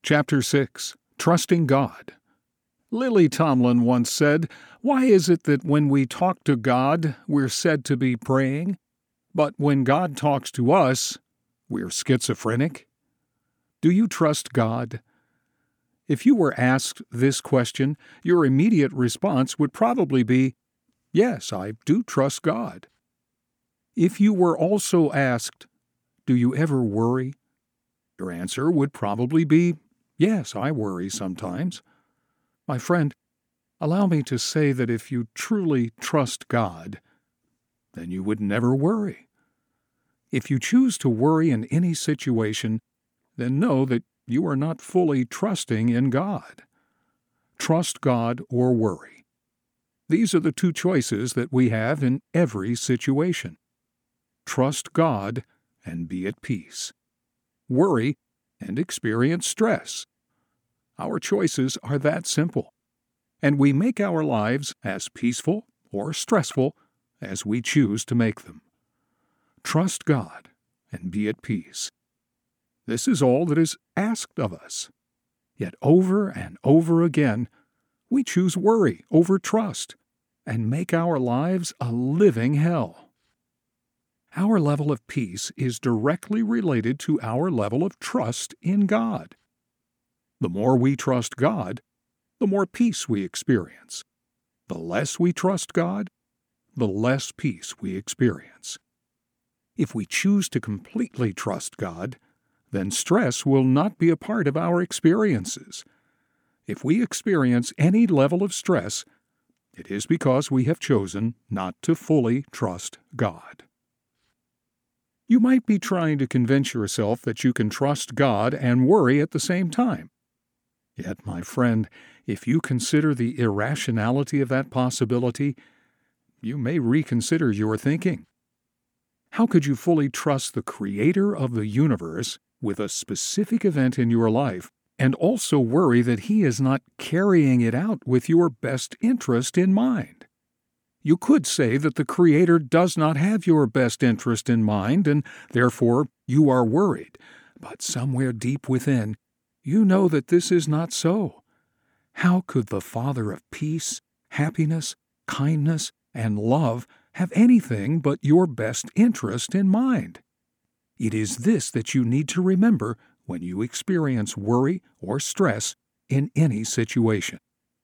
Chapter 6. Trusting God. Lily Tomlin once said, "Why is it that when we talk to God, we're said to be praying, but when God talks to us, we're schizophrenic?" Do you trust God? If you were asked this question, your immediate response would probably be, "Yes, I do trust God." If you were also asked, "Do you ever worry?" your answer would probably be, "Yes, I worry sometimes." My friend, allow me to say that if you truly trust God, then you would never worry. If you choose to worry in any situation, then know that you are not fully trusting in God. Trust God or worry. These are the two choices that we have in every situation. Trust God and be at peace. Worry and experience stress. Our choices are that simple, and we make our lives as peaceful or stressful as we choose to make them. Trust God and be at peace. This is all that is asked of us. Yet over and over again, we choose worry over trust and make our lives a living hell. Our level of peace is directly related to our level of trust in God. The more we trust God, the more peace we experience. The less we trust God, the less peace we experience. If we choose to completely trust God, then stress will not be a part of our experiences. If we experience any level of stress, it is because we have chosen not to fully trust God. You might be trying to convince yourself that you can trust God and worry at the same time. Yet, my friend, if you consider the irrationality of that possibility, you may reconsider your thinking. How could you fully trust the Creator of the universe with a specific event in your life and also worry that He is not carrying it out with your best interest in mind? You could say that the Creator does not have your best interest in mind, and therefore you are worried. But somewhere deep within, you know that this is not so. How could the Father of peace, happiness, kindness, and love have anything but your best interest in mind? It is this that you need to remember when you experience worry or stress in any situation.